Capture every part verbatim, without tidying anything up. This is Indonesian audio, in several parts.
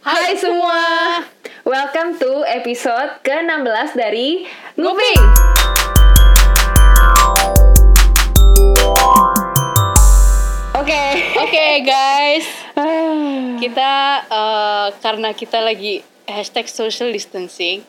Hai semua, welcome to episode ke enam belas dari Nguping. Oke, Oke guys, kita uh, karena kita lagi hashtag social distancing,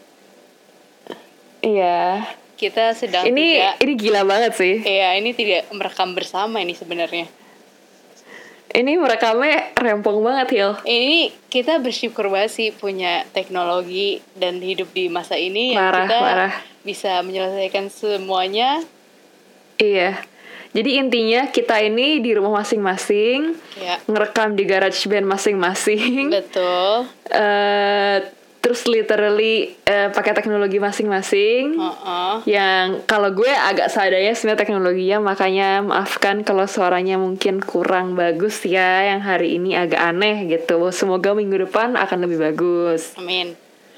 Iya. kita sedang Ini tidak. ini gila banget sih. Iya, ini tidak merekam bersama ini sebenarnya. Ini merekamnya rempong banget, Hil. Ini kita bersyukur banget sih punya teknologi dan hidup di masa ini yang Parah, kita parah. bisa menyelesaikan semuanya. Iya. Jadi intinya kita ini di rumah masing-masing, Ya, ngerekam di garage band masing-masing. betul. Eh, terus literally eh, pakai teknologi masing-masing. Uh-uh. Yang kalau gue agak seadanya sebenarnya teknologinya, makanya maafkan kalau suaranya mungkin kurang bagus ya, yang hari ini agak aneh gitu. Semoga minggu depan akan lebih bagus. Amin.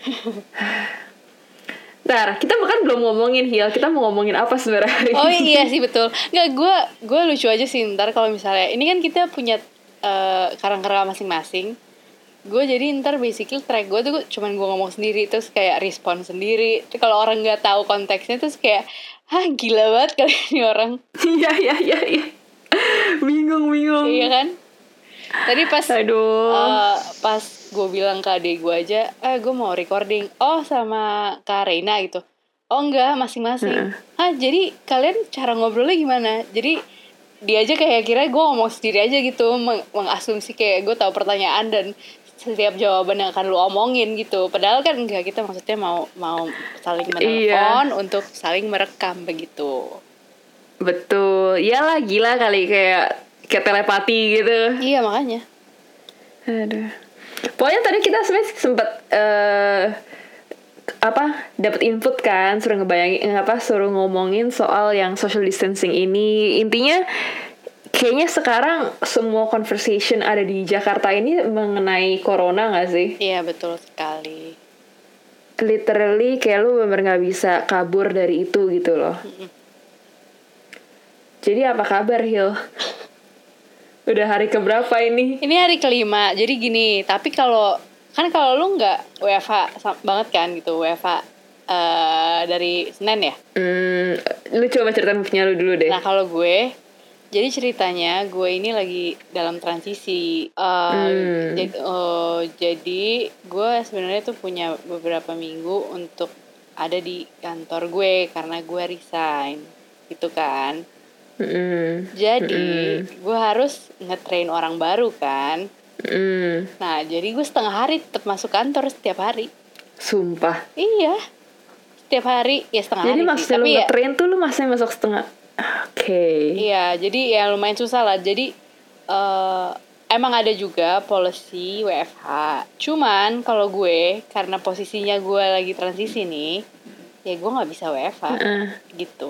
Ntar, kita bahkan belum ngomongin Hil, kita mau ngomongin apa sebenarnya hari Oh ini? iya sih betul. Nggak, gue gue lucu aja sih ntar kalau misalnya ini kan kita punya uh, karang-karang masing-masing. Gue jadi ntar basically track gue tuh cuman gue ngomong sendiri terus kayak respon sendiri. Kalau orang nggak tahu konteksnya terus kayak, hah gila banget kali ini orang. Iya, iya, iya, iya. Bingung, bingung. Iya kan? Tadi pas Aduh. uh, pas gue bilang ke adik gue aja, eh gue mau recording. Oh sama Kak Reina gitu. Oh enggak, masing-masing. Heeh. Ah jadi kalian cara ngobrolnya gimana? Jadi dia aja kayak kira gue ngomong sendiri aja gitu, meng- mengasumsi kayak gue tahu pertanyaan dan setiap jawaban yang akan lu omongin gitu. Padahal kan enggak, kita maksudnya mau mau saling menelpon untuk saling merekam begitu. Betul. Iyalah, gila kali, kayak kayak telepati gitu. Iya makanya. Aduh. Pokoknya tadi kita sebenarnya sempat eh apa dapat input kan, suruh ngebayangin apa suruh ngomongin soal yang social distancing ini. Intinya kayaknya sekarang semua conversation ada di Jakarta ini mengenai corona nggak sih? Iya betul sekali. Literally kayak lu bener nggak bisa kabur dari itu gitu loh. Mm-mm. Jadi apa kabar, Hil? Udah hari keberapa ini? Ini hari kelima. Jadi gini, tapi kalau kan kalau lu nggak W F H sa- banget kan gitu, W F H uh, dari Senin ya. Hmm, lu coba ceritain punya lu dulu deh. Nah kalau gue, jadi ceritanya gue ini lagi dalam transisi. Uh, Hmm. jadi, uh, jadi gue sebenarnya tuh punya beberapa minggu untuk ada di kantor gue karena gue resign, gitu kan. Mm-mm. Jadi Mm-mm. gue harus nge-train orang baru kan. Mm. Nah jadi gue setengah hari tetap masuk kantor setiap hari. Sumpah. Iya, setiap hari ya setengah Jadi hari sih. maksudnya lu Tapi ya, nge-train tuh lu masih masuk setengah. Oke. iya, jadi ya lumayan susah lah. Jadi eh emang ada juga policy W F H. Cuman kalau gue karena posisinya gue lagi transisi nih, ya gue nggak bisa W F H Heeh. gitu.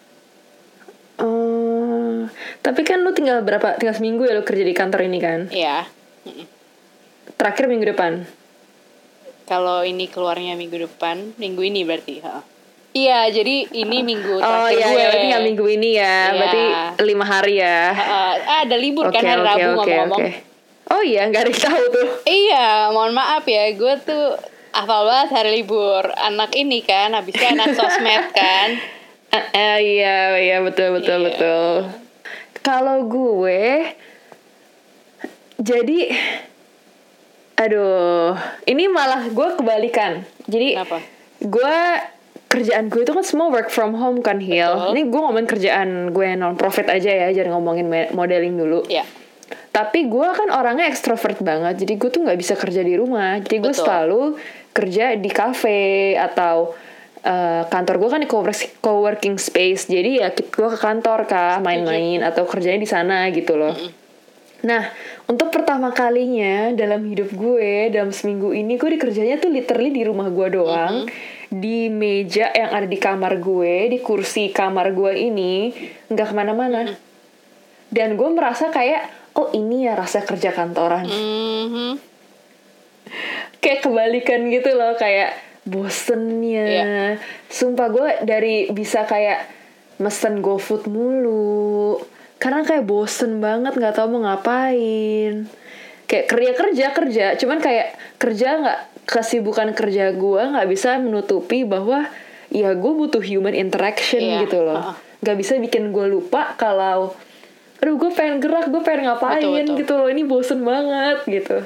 Oh, tapi kan lu tinggal berapa? Tinggal seminggu ya lu kerja di kantor ini kan? Iya. Mm-mm. Terakhir minggu depan. Kalau ini keluarnya minggu depan, minggu ini berarti. Ha. Iya, jadi ini minggu Oh terakhir iya, gue. ya, berarti nggak minggu ini ya. Iya. Berarti lima hari ya. Ah, ah, ada libur Oke, kan hari oke, Rabu oke, ngomong-ngomong. oke. Oh iya, nggak ada yang tahu tuh. Iya, mohon maaf ya, gue tuh hafal banget hari libur. Anak ini kan, habisnya anak sosmed kan. Eh, eh, iya, iya betul, betul, Iya. betul. Kalau gue, jadi, aduh, ini malah gue kebalikan. Jadi, Kenapa? gue kerjaan gue itu kan semua work from home kan, Hil. Betul. Ini gue ngomongin kerjaan gue non profit aja ya, jangan ngomongin me- modeling dulu. Iya. Tapi gue kan orangnya ekstrovert banget, jadi gue tuh nggak bisa kerja di rumah. Jadi gue Betul. selalu kerja di kafe atau uh, kantor gue kan di co-work- co-working space. Jadi ya gue ke kantor kah, main-main atau kerjanya di sana gitu loh. Mm-mm. Nah, untuk pertama kalinya dalam hidup gue, dalam seminggu ini gue dikerjanya tuh literally di rumah gue doang. Di meja yang ada di kamar gue, di kursi kamar gue ini, nggak kemana-mana. Dan gue merasa kayak, oh ini ya rasa kerja kantoran. Mhm. Kayak kebalikan gitu loh, kayak bosennya. Iya. Sumpah gue dari bisa kayak mesen GoFood mulu, karena kayak bosen banget, nggak tahu mau ngapain. kayak kerja kerja kerja cuman kayak kerja nggak kesibukan kerja gue nggak bisa menutupi bahwa ya gue butuh human interaction Iya. gitu loh. Uh-uh. Nggak bisa bikin gue lupa kalau aduh gue pengen gerak, gue pengen ngapain betul, betul. gitu loh, ini bosen banget gitu.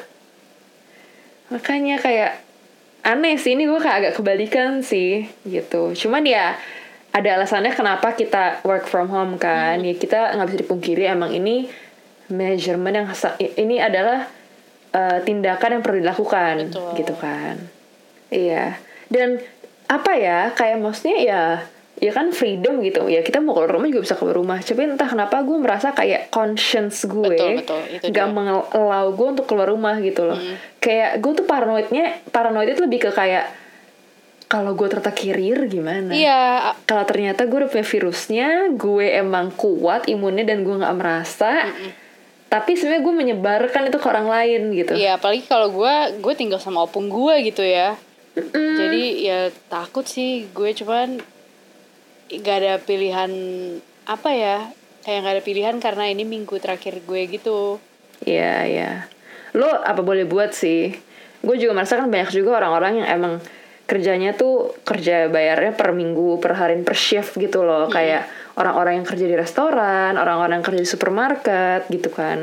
Makanya kayak aneh sih, ini gue kayak agak kebalikan sih gitu. Cuman ya ada alasannya kenapa kita work from home kan. Hmm. Ya kita nggak bisa dipungkiri emang ini measurement yang ini adalah uh, tindakan yang perlu dilakukan. Betul. Gitu kan. Iya. Dan apa ya, kayak maksudnya ya ya kan freedom gitu ya, kita mau keluar rumah juga bisa keluar rumah, tapi entah kenapa gue merasa kayak conscience gue gak mengelau gue untuk keluar rumah gitu loh. hmm. Kayak gue tuh paranoidnya paranoid itu lebih ke kayak kalau gue ternyata carrier gimana. Iya. Kalau ternyata gue udah punya virusnya, gue emang kuat imunnya dan gue gak merasa. Mm-mm. Tapi sebenarnya gue menyebarkan itu ke orang lain gitu. Iya, apalagi kalau gue gue tinggal sama opung gue gitu ya. Mm-mm. Jadi ya takut sih gue, cuman gak ada pilihan apa ya, kayak gak ada pilihan karena ini minggu terakhir gue gitu. Iya iya, lo apa boleh buat sih. Gue juga merasa kan banyak juga orang-orang yang emang kerjanya tuh kerja bayarnya per minggu, per hari, per shift gitu loh. hmm. Kayak orang-orang yang kerja di restoran, orang-orang yang kerja di supermarket gitu kan.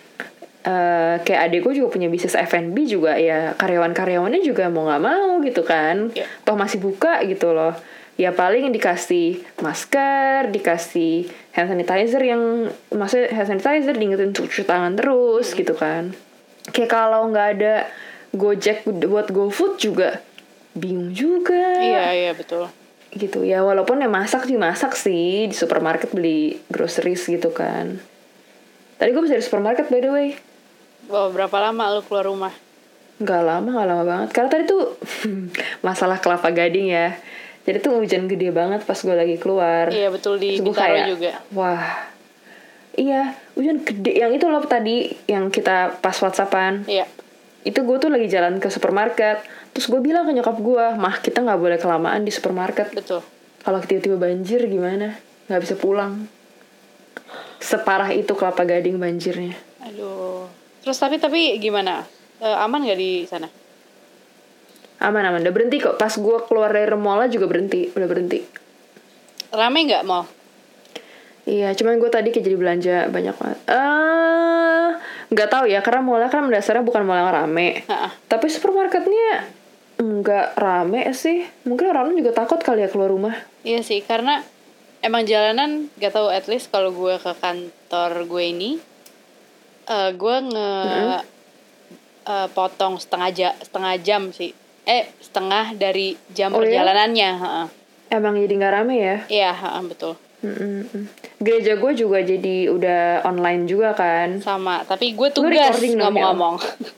Uh, kayak adik gue juga punya bisnis F and B juga ya, karyawan-karyawannya juga mau gak mau gitu kan. yeah. Toh masih buka gitu loh. Ya paling dikasih masker, dikasih hand sanitizer yang maksudnya hand sanitizer diingetin cuci tangan terus. hmm. Gitu kan. Kayak kalau nggak ada Gojek buat GoFood juga bingung juga. Iya iya betul. Gitu ya, walaupun ya masak dimasak sih di supermarket, beli groceries gitu kan. Tadi gue bisa dari supermarket by the way. Wow, berapa lama lu keluar rumah? Nggak lama, nggak lama banget. Karena tadi tuh masalah Kelapa Gading ya. Jadi tuh hujan gede banget pas gue lagi keluar. Iya betul, di Bintaro juga. Wah, iya hujan gede. Yang itu loh tadi yang kita pas WhatsAppan. Iya. Itu gue tuh lagi jalan ke supermarket. Terus gue bilang ke nyokap gue, mah kita nggak boleh kelamaan di supermarket. Betul. Kalau tiba-tiba banjir gimana? Nggak bisa pulang. Separah itu Kelapa Gading banjirnya. Aduh. Terus tapi tapi gimana? E, aman nggak di sana? Aman-aman, udah berhenti kok. Pas gue keluar dari mall juga berhenti, udah berhenti. Rame nggak mall? Iya, cuman gue tadi kayak jadi belanja banyak banget. Eh, nggak tahu ya, karena mallnya kan dasarnya bukan mall yang rame. Ha-ha. Tapi supermarketnya nggak rame sih. Mungkin orang juga takut kali ya keluar rumah. Iya sih, karena emang jalanan nggak tahu, at least kalau gue ke kantor gue ini, uh, gue nge mm-hmm. uh, potong setengah jam, setengah jam sih. Eh setengah dari jam oh, perjalanannya. Ya? Emang jadi nggak rame ya? Iya, betul. Mm-mm. Gereja gue juga jadi udah online juga kan. Sama, tapi gue tugas ngomong-ngomong.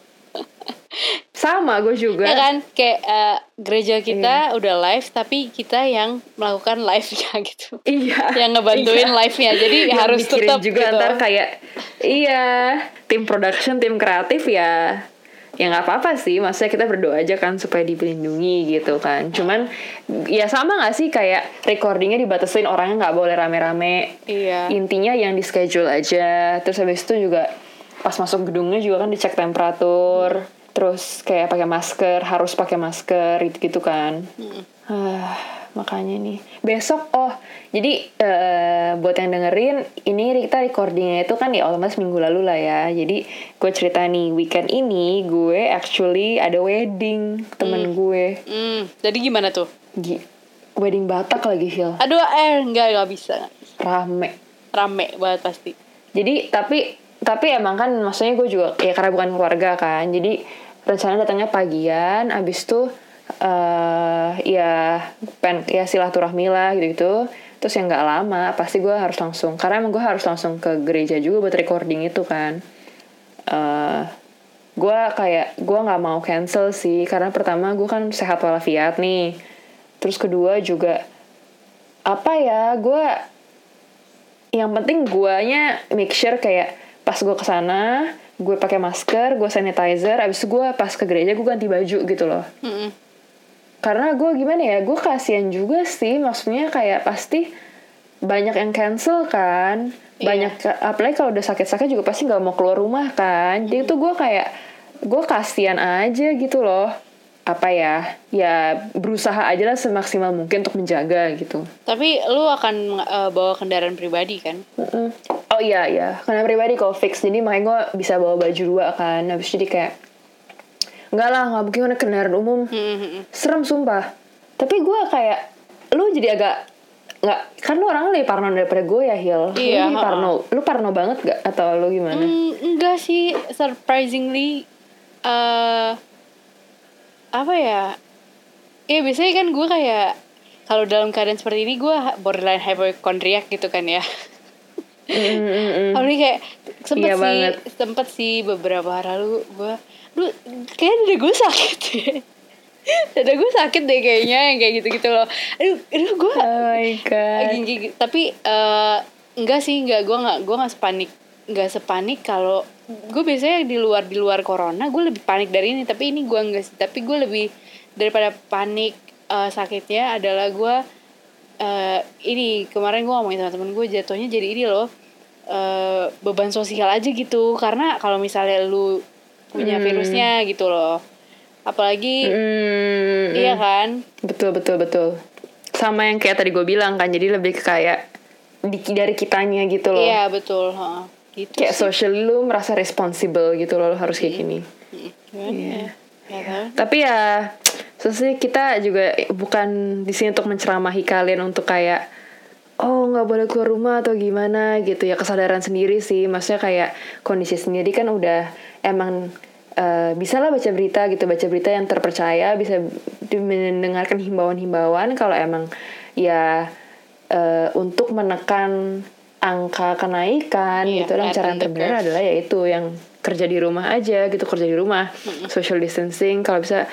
Sama gue juga. Ya kan, kayak uh, gereja kita iya. udah live, tapi kita yang melakukan live-nya gitu. Iya. Yang ngebantuin iya. live-nya, jadi yang harus tetap juga gitu. Ntar kayak, iya, tim production, tim kreatif ya. Ya nggak apa-apa sih, maksudnya kita berdoa aja kan supaya dilindungi gitu kan. Cuman ya sama nggak sih kayak recordingnya dibatasin, orangnya nggak boleh rame-rame. Iya. Intinya yang di schedule aja. Terus habis itu juga pas masuk gedungnya juga kan dicek temperatur. Hmm. Terus kayak pakai masker, harus pakai masker gitu-gitu kan. Hmm. Ah, makanya nih besok oh jadi uh, buat yang dengerin ini kita recordingnya itu kan ya almost minggu lalu lah ya. Jadi gue cerita nih, weekend ini gue actually ada wedding temen hmm. gue. Hmm. Jadi gimana tuh? G- wedding Batak lagi Hil. Aduh eh enggak enggak bisa. Rame. Rame banget pasti. Jadi tapi tapi emang kan maksudnya gue juga ya karena bukan keluarga kan. Jadi rencananya datangnya pagian, abis tuh Uh, ya pen ya silaturahmi lah gitu-gitu. Terus yang nggak lama pasti gue harus langsung, karena emang gue harus langsung ke gereja juga buat recording itu kan. Uh, gue kayak gue nggak mau cancel sih, karena pertama gue kan sehat walafiat nih. Terus kedua juga apa ya, gue yang penting guanya make sure kayak pas gue kesana gue pakai masker, gue sanitizer, abis itu gue pas ke gereja gue ganti baju gitu loh. Mm-mm. Karena gue gimana ya, gue kasihan juga sih, maksudnya kayak pasti banyak yang cancel kan, Iya. banyak apalagi kalau udah sakit-sakit juga pasti nggak mau keluar rumah kan. Jadi tuh gue kayak gue kasihan aja gitu loh. Apa ya, ya berusaha aja lah semaksimal mungkin untuk menjaga gitu. Tapi lu akan uh, bawa kendaraan pribadi kan? Mm-mm. Oh iya iya, karena pribadi kalau fix, jadi makanya gue bisa bawa baju dua kan. Habis jadi kayak enggak lah, nggak mungkin ada kendaraan umum, Mm-hmm. serem sumpah. Tapi gue kayak lu jadi agak nggak, kan lu orang lebih parno daripada gue ya Hil. Iya, Lu lebih parno, lu parno banget gak atau lu gimana? Mm, enggak sih, surprisingly uh, apa ya? Iya biasanya kan gue kayak kalau dalam keadaan seperti ini gue borderline hypochondriac gitu kan ya. Mm-mm. Apalagi kayak sempet Iya sih, banget. sempet sih beberapa hari lalu gue, lu kayak dada gue sakit deh. Dada gue sakit deh kayaknya yang kayak gitu-gitu loh. Aduh, aduh gue. Oh my god. Gini, tapi uh, enggak sih, enggak gue enggak gue enggak sepanik, enggak sepanik kalau gue biasanya di luar di luar corona gue lebih panik dari ini, tapi ini gue enggak sih. Tapi gue lebih daripada panik uh, sakitnya adalah gue uh, ini kemarin gue ngomongin sama temen gue jatuhnya jadi ini loh, uh, beban sosial aja gitu, karena kalau misalnya lu punya Hmm. virusnya gitu loh, apalagi Mm-mm. iya kan. Betul betul betul. Sama yang kayak tadi gue bilang kan, jadi lebih ke kayak di, dari kitanya gitu loh. Iya betul, ha. Gitu Kayak sih. social lu merasa responsible gitu loh, lu harus kayak gini. Gimana ya? Ya kan? Tapi ya sebenarnya kita juga bukan di sini untuk menceramahi kalian untuk kayak oh nggak boleh keluar rumah atau gimana gitu ya, kesadaran sendiri sih. Maksudnya kayak kondisi sendiri kan udah emang uh, bisa lah baca berita gitu, baca berita yang terpercaya, bisa mendengarkan himbauan-himbauan kalau emang ya uh, untuk menekan angka kenaikan Iya, gitu. Dan cara yang flatten the terbenar curve. adalah yaitu yang kerja di rumah aja gitu, kerja di rumah, social distancing, kalau bisa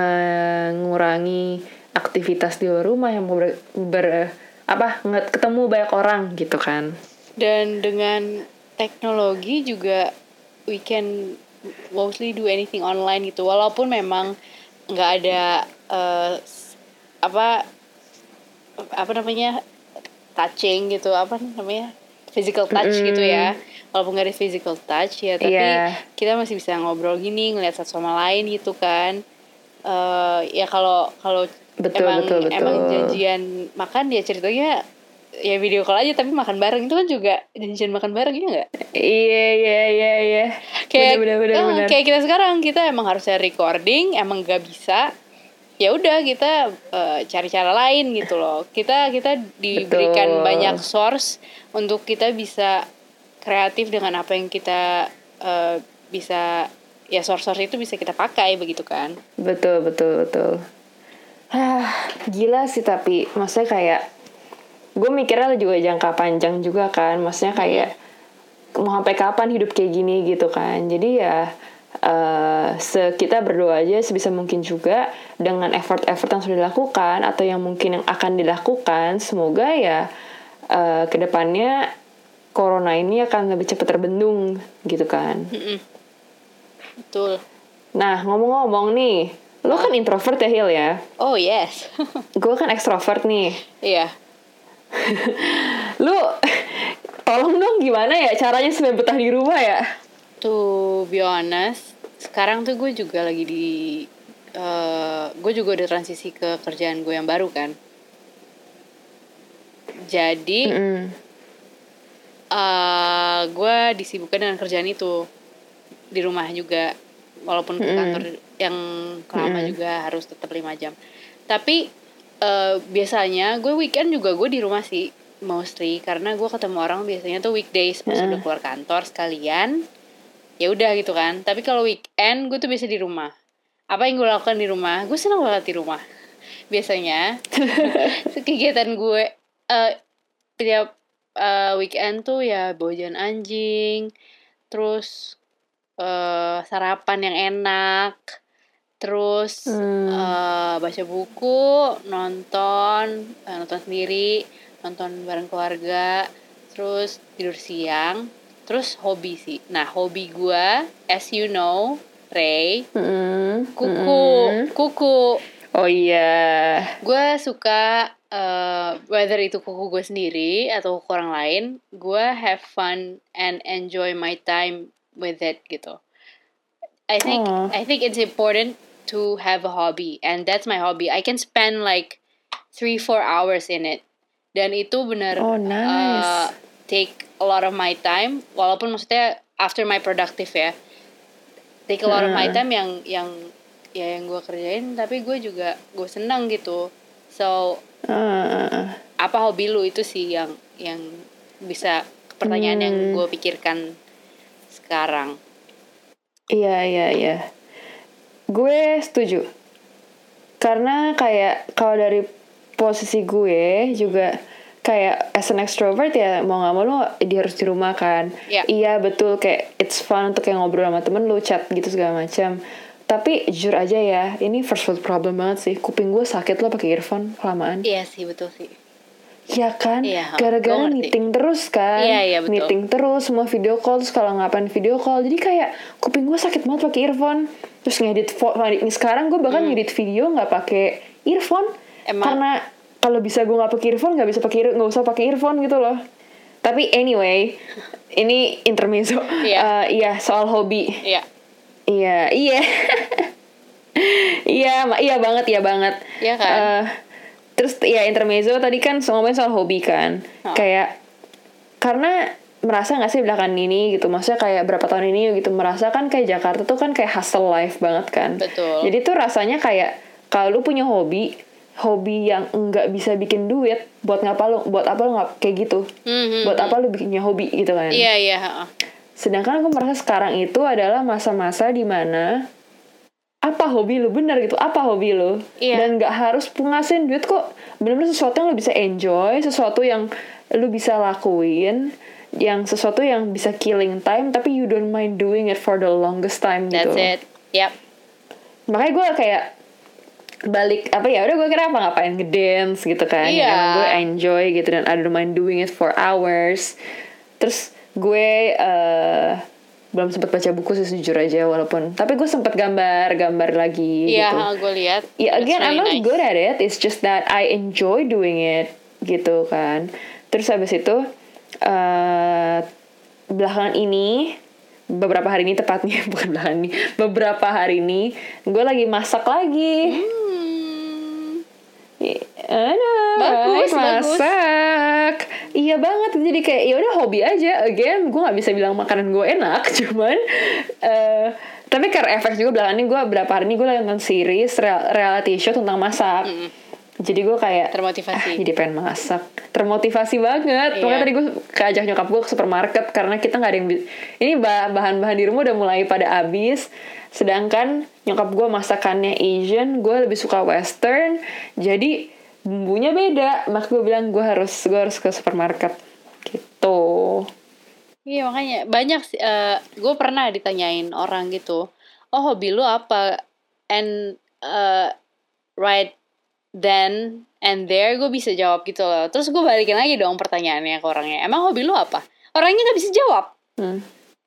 mengurangi aktivitas di luar rumah yang ber, ber apa nggak ketemu banyak orang gitu kan. Dan dengan teknologi juga we can mostly do anything online gitu, walaupun memang nggak ada uh, apa apa namanya touching gitu, apa namanya physical touch Mm-mm. gitu ya, walaupun nggak ada physical touch ya, tapi Iya. kita masih bisa ngobrol gini, ngeliat satu sama lain gitu kan. Uh, ya kalau kalau Betul, emang betul, betul. emang janjian makan ya ceritanya ya video call aja, tapi makan bareng itu kan juga janjian makan bareng ya nggak? Iya iya iya iya. Kayak bener, bener, ah, bener. kayak kita sekarang kita emang harusnya recording, emang nggak bisa. Ya udah kita uh, cari cara lain gitu loh. Kita kita diberikan Betul. banyak source untuk kita bisa kreatif dengan apa yang kita uh, bisa, ya source-source itu bisa kita pakai begitu kan. Betul betul betul. Hah, gila sih, tapi maksudnya kayak gue mikirnya juga jangka panjang juga kan. Maksudnya kayak mau sampai kapan hidup kayak gini gitu kan. Jadi ya uh, kita berdoa aja sebisa mungkin juga dengan effort-effort yang sudah dilakukan atau yang mungkin yang akan dilakukan, semoga ya uh, kedepannya corona ini akan lebih cepat terbendung gitu kan. Mm-mm. Betul. Nah ngomong-ngomong nih, lo kan introvert ya Hil ya? Oh yes. Gue kan ekstrovert nih. Iya. Lu tolong dong gimana ya caranya supaya betah di rumah ya? To be honest, sekarang tuh gue juga lagi di uh, gue juga udah transisi ke kerjaan gue yang baru kan. Jadi Mm-mm. uh, gue disibukkan dengan kerjaan itu di rumah juga, walaupun ke Mm-mm. kantor yang lama Mm-mm. juga harus tetap lima jam. Tapi uh, biasanya gue weekend juga gue di rumah sih mostly, karena gue ketemu orang biasanya tuh weekdays pas Mm. udah keluar kantor sekalian. Ya udah gitu kan. Tapi kalau weekend gue tuh biasa di rumah. Apa yang gue lakukan di rumah? Gue senang banget di rumah. Biasanya kegiatan gue uh, tiap uh, weekend tuh ya bawa jalan anjing, terus uh, sarapan yang enak, terus Hmm. uh, baca buku, nonton, uh, nonton sendiri, nonton bareng keluarga, terus tidur siang, terus hobi sih. Nah hobi gue, as you know, Ray, Mm-mm. kuku, Mm-mm. kuku. Oh iya. Gue suka uh, whether itu kuku gue sendiri atau kuku orang lain, gue have fun and enjoy my time with it gitu. I think Oh. I think it's important to have a hobby, and that's my hobby. I can spend like three four hours in it, dan itu benar Oh, nice. uh, take a lot of my time. Walaupun maksudnya after my productive ya, take a lot of my Uh. time yang yang ya yang gue kerjain, tapi gue juga gue senang gitu. So Uh. apa hobi lu itu sih yang yang bisa pertanyaan yang Hmm. gue pikirkan sekarang. Iya, iya, iya. Gue setuju. Karena kayak kalau dari posisi gue juga kayak as an extrovert ya mau gak mau lu dia harus di rumah kan. Yeah. Iya betul, kayak it's fun untuk kayak ngobrol sama temen lu, chat gitu segala macam. Tapi jujur aja ya, ini first world problem banget sih. Kuping gue sakit lo pakai earphone kelamaan. Iya sih, betul sih. Iya kan, Iya, gara-gara gua ngerti. meeting terus kan. Iya, iya, betul. Meeting terus, semua video call, terus kalau ngapain video call, jadi kayak kuping gue sakit banget pakai earphone. Terus ngedit foto, ini sekarang gue bahkan Hmm. ngedit video nggak pakai earphone. Emang- Karena kalau bisa gue nggak pakai earphone, nggak bisa pakai ear- nggak usah pakai earphone gitu loh. Tapi anyway, ini intermezzo. Iya. Eh, iya soal hobi. Iya. Iya, iya. Iya, ma- iya banget, iya banget. Iya kan? Eh, terus ya intermezzo tadi kan ngomongin soal hobi kan. Oh. Kayak karena merasa gak sih belakangan ini gitu, maksudnya kayak berapa tahun ini gitu, merasa kan kayak Jakarta tuh kan kayak hustle life banget kan. Betul. Jadi tuh rasanya kayak kalau lu punya hobi, hobi yang enggak bisa bikin duit, buat ngapa lu, buat apa lu nggak kayak gitu? Hmm, Buat apa lu bikinnya hobi gitu kan? Iya, iya. heeh. Sedangkan aku merasa sekarang itu adalah masa-masa dimana apa hobi lu, bener gitu, apa hobi lu, Iya. dan nggak harus ngasilin duit kok, bener-bener sesuatu yang lu bisa enjoy, sesuatu yang lu bisa lakuin, yang sesuatu yang bisa killing time tapi you don't mind doing it for the longest time gitu. That's it. Yep. Makanya gue kayak balik apa ya udah gue kira apa ngapain ngedance gitu kan. Iya. Yang gue enjoy gitu dan I don't mind doing it for hours. Terus gue eh, belum sempat baca buku sih jujur aja, walaupun tapi gue sempat gambar gambar lagi Iya, gitu. gue lihat. Ya That's again I'm really not nice. good at it, it's just that I enjoy doing it gitu kan. Terus habis itu eh belakangan ini, beberapa hari ini tepatnya, bukan belakangan ini, beberapa hari ini gue lagi masak lagi. Hmm. I- Aduh, Bagus, masak. Iya banget, jadi kayak ya udah hobi aja. Again, gue nggak bisa bilang makanan gue enak, cuman eh tapi karena efek juga belakangan ini gue berapa hari ini gue lagi nonton series real- reality show tentang masak. Mm-mm. Jadi gue kayak Termotivasi. ah, jadi pengen masak, termotivasi banget. Iya. Makanya tadi gue keajak nyokap gue ke supermarket karena kita nggak ada yang bi- ini bah- bahan-bahan di rumah udah mulai pada habis. Sedangkan nyokap gue masakannya Asian, gue lebih suka Western. Jadi bumbunya beda, maka gue bilang gue harus gue harus ke supermarket gitu. Iya, makanya banyak sih. Uh, gue pernah ditanyain orang gitu, oh hobi lu apa? And uh, right then and there gue bisa jawab gitu loh. Terus gue balikin lagi dong pertanyaannya ke orangnya, emang hobi lu apa? Orangnya nggak bisa jawab. Hmm.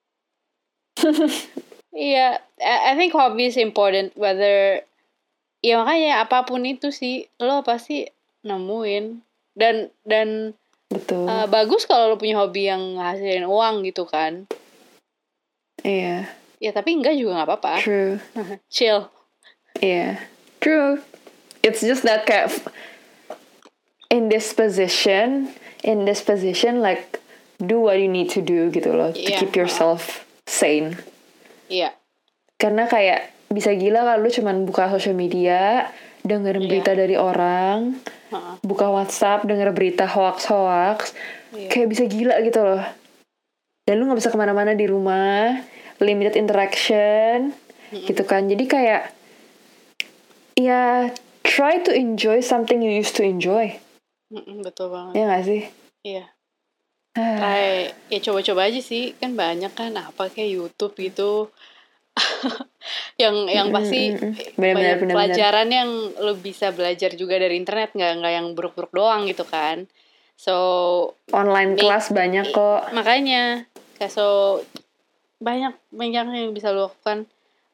Iya, I I think hobby is important whether, ya makanya apapun itu sih lo pasti nemuin dan dan Betul. uh, bagus kalau lo punya hobi yang ngasilin uang gitu kan. Iya. Ya tapi enggak juga nggak apa-apa. True. Chill. Iya. True. It's just that kayak f- in this position, in this position like do what you need to do gitu loh, to Iya. keep yourself sane. Iya. Karena kayak bisa gila kalau lu cuman buka social media, dengerin Iya. berita dari orang, Heeh. buka WhatsApp, denger berita hoax-hoax, Iya. kayak bisa gila gitu loh. Dan lu nggak bisa kemana-mana di rumah, limited interaction, gitu kan. Jadi kayak, ya try to enjoy something you used to enjoy. Mm-mm, betul banget. Ya nggak sih? Iya. Ah, Kayak ya coba-coba aja sih, kan banyak kan apa kayak YouTube gitu. yang yang Mm, pasti mm, mm. Benar-benar, banyak benar-benar. pelajaran yang lo bisa belajar juga dari internet, nggak nggak yang buruk-buruk doang gitu kan. So online Make- kelas banyak kok. makanya kayak so banyak banyak yang bisa lo lakukan.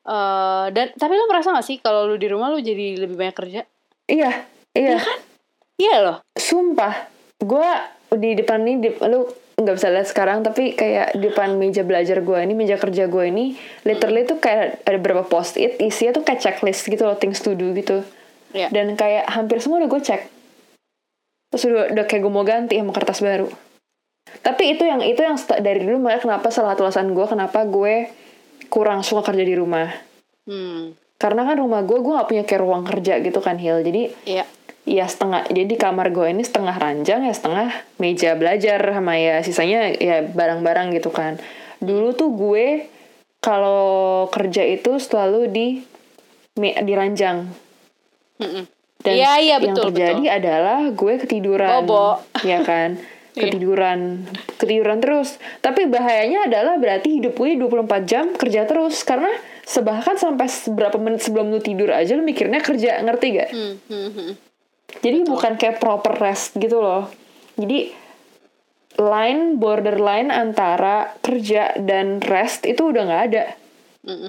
Eh, dan tapi lo merasa gak sih kalau lo di rumah lo jadi lebih banyak kerja? Iya, iya. Iya loh. Sumpah, gue di depan nih, di, lu nggak bisa lihat sekarang, tapi kayak di depan meja belajar gue ini, meja kerja gue ini, literally tuh kayak ada beberapa post-it, isinya tuh kayak checklist gitu loh, things to do gitu. Iya. Dan kayak hampir semua udah gue cek. Terus udah, udah kayak gue mau ganti sama kertas baru. Tapi itu yang itu yang sta- dari dulu makanya kenapa salah satu alasan gue kenapa gue kurang suka kerja di rumah. Hmm. Karena kan rumah gue, gue gak punya kayak ruang kerja gitu kan, Hil. Jadi Iya. ya setengah, jadi di kamar gue ini setengah ranjang ya setengah meja belajar sama ya sisanya ya barang-barang gitu kan. Dulu tuh gue kalau kerja itu selalu di di ranjang. Mm-mm. Dan Iya, iya, yang betul, terjadi betul. adalah gue ketiduran. Bobo. Ya kan? Ketiduran. Ketiduran terus. Tapi bahayanya adalah berarti hidup gue dua puluh empat jam kerja terus. Karena sebahkan sampai beberapa menit sebelum lu tidur aja lu mikirnya kerja. Ngerti gak? Hmm, hmm, hmm. Jadi betul. Bukan kayak proper rest gitu loh. Jadi line, borderline antara kerja dan rest itu udah gak ada. Mm-mm.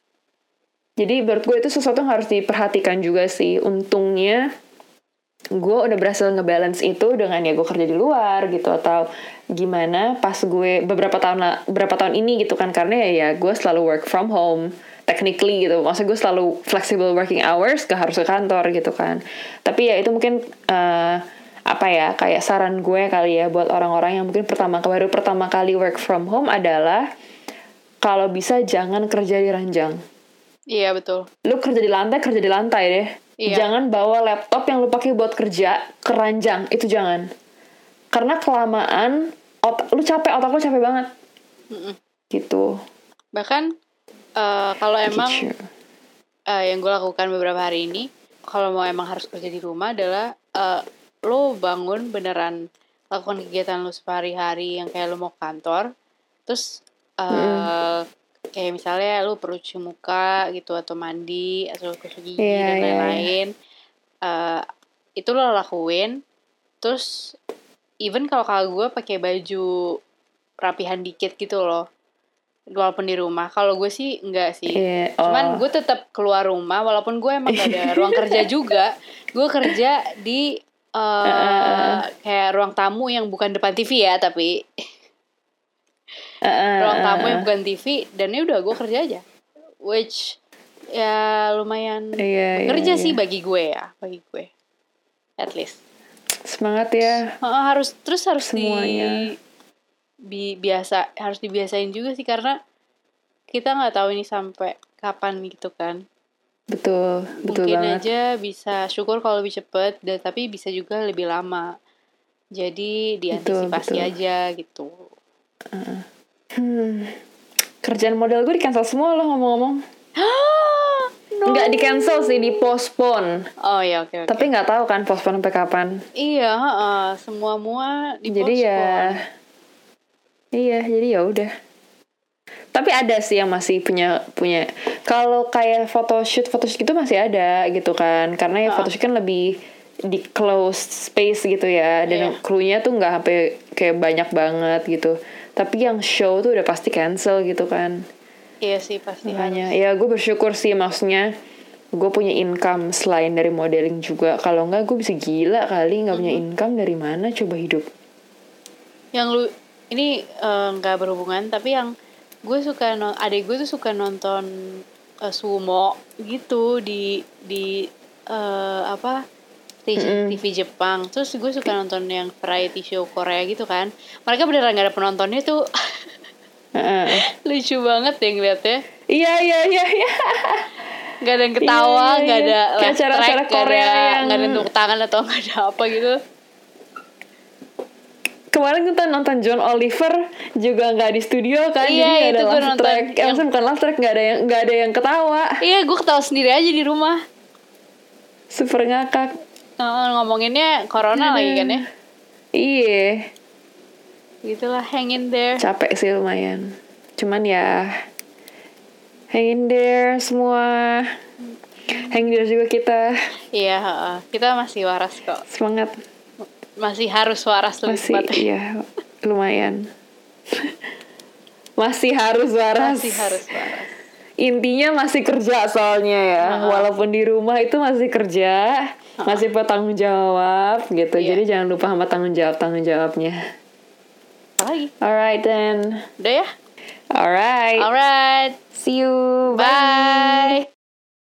Jadi menurut gue itu sesuatu yang harus diperhatikan juga sih. Untungnya gue udah berhasil ngebalance itu dengan ya gue kerja di luar gitu, atau gimana pas gue beberapa tahun beberapa tahun ini gitu kan, karena ya, ya gue selalu work from home technically gitu, maksudnya gue selalu flexible working hours, gak harus ke kantor gitu kan. Tapi ya itu mungkin uh, apa ya, kayak saran gue kali ya buat orang-orang yang mungkin pertama baru pertama kali work from home adalah kalau bisa jangan kerja di ranjang. Iya, betul. Lu kerja di lantai, kerja di lantai deh. Iya. Jangan bawa laptop yang lu pakai buat kerja ke ranjang, itu jangan. Karena kelamaan otak lu capek, otak lu capek banget. Mm-mm. Gitu. Bahkan uh, kalau emang uh, yang gue lakukan beberapa hari ini, kalau mau emang harus kerja di rumah adalah uh, lu bangun beneran lakukan kegiatan lu sehari-hari yang kayak lu mau kantor, terus uh, mm. kayak misalnya lu perlu cuci muka gitu, atau mandi, atau gosok gigi yeah, dan lain-lain, yeah, yeah. uh, itu lo lakuin. Terus even kalau kalau gue pakai baju rapihan dikit gitu loh, walaupun di rumah. Kalau gue sih enggak sih, yeah, oh. Cuman gue tetap keluar rumah walaupun gue emang gak ada ruang kerja juga. Gue kerja di uh, uh. kayak ruang tamu yang bukan depan T V ya, tapi Uh, ruang tamu yang bukan T V, dan ya udah gue kerja aja, which ya lumayan yeah, kerja yeah, sih yeah. bagi gue ya, bagi gue, at least. Semangat ya. Uh, harus terus harus semuanya. Di bi, biasa harus dibiasain juga sih, karena kita nggak tahu ini sampai kapan gitu kan. Betul, betul Mungkin banget. aja bisa syukur kalau lebih cepet, dan tapi bisa juga lebih lama. Jadi diantisipasi betul, betul. aja gitu. Uh. Hmm, kerjaan model gue di cancel semua loh ngomong-ngomong. no. Nggak di cancel sih, di postpone. Oh ya, oke okay, oke. Okay. Tapi nggak tahu kan postpone sampai kapan. Iya, uh, semua mua di jadi postpone. Ya, iya, jadi ya udah. Tapi ada sih yang masih punya punya. Kalau kayak photoshoot photoshoot gitu masih ada gitu kan, karena ya uh. photoshoot kan lebih di closed space gitu ya, dan yeah. krunya tuh nggak sampai kayak banyak banget gitu. Tapi yang show tuh udah pasti cancel gitu kan. Iya sih, pasti. Makanya ya gue bersyukur sih, maksudnya gue punya income selain dari modeling juga. Kalau enggak gue bisa gila kali nggak mm-hmm. punya income, dari mana coba hidup. Yang lu ini nggak uh, berhubungan, tapi yang gue suka, adik gue tuh suka nonton uh, sumo gitu di di uh, apa T V, mm-hmm. T V Jepang. Terus gue suka nonton yang variety show Korea gitu kan. Mereka beneran gak ada penontonnya tuh. uh-uh. Lucu banget ya ngeliatnya. Iya iya iya iya. Gak ada yang ketawa, iya, iya, iya. Gak ada laugh track, gak ada, yang... gak ada tepuk tangan atau gak ada apa gitu. Kemarin kita nonton John Oliver juga gak di studio kan. Iya, jadi itu gak ada laugh track. Yang... Maksudnya bukan laugh track, gak ada yang, gak ada yang ketawa. Iya, gue ketawa sendiri aja di rumah. Super ngakak. Uh, ngomonginnya corona hmm. lagi kan ya. Iya. Gitulah, hang in there. Capek sih lumayan. Cuman ya hang in there semua. Hang in there juga kita. Iya, uh, kita masih waras kok. Semangat. Masih harus waras lebih Masih, tepatnya. Iya, lumayan. Masih harus waras. Masih harus waras. Intinya masih kerja soalnya ya. Uh-huh. Walaupun di rumah itu masih kerja. Masih bertanggung jawab gitu. Iya. Jadi jangan lupa sama tanggung jawab tanggung jawabnya. Apa lagi? Alright then. Udah ya? Alright. Alright. See you. Bye.